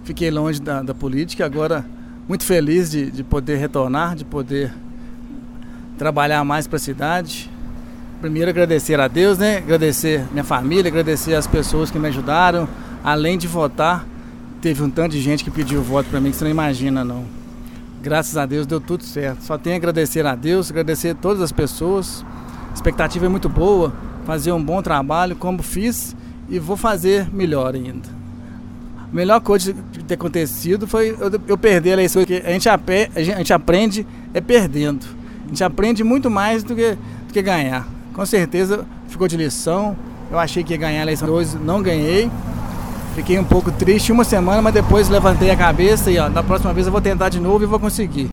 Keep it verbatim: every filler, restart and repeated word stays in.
fiquei longe da, da política, agora muito feliz de, de poder retornar, de poder trabalhar mais para a cidade. Primeiro agradecer a Deus, né? Agradecer minha família, agradecer as pessoas que me ajudaram. Além de votar, teve um tanto de gente que pediu voto para mim que você não imagina, não. Graças a Deus deu tudo certo. Só tenho a agradecer a Deus, agradecer a todas as pessoas. A expectativa é muito boa, fazer um bom trabalho como fiz e vou fazer melhor ainda. A melhor coisa de ter acontecido foi eu, eu perder a eleição, porque a gente, ape, a gente aprende é perdendo. A gente aprende muito mais do que, do que ganhar. Com certeza ficou de lição. Eu achei que ia ganhar a eleição hoje, não ganhei. Fiquei um pouco triste uma semana, mas depois levantei a cabeça e ó, da próxima vez eu vou tentar de novo e vou conseguir.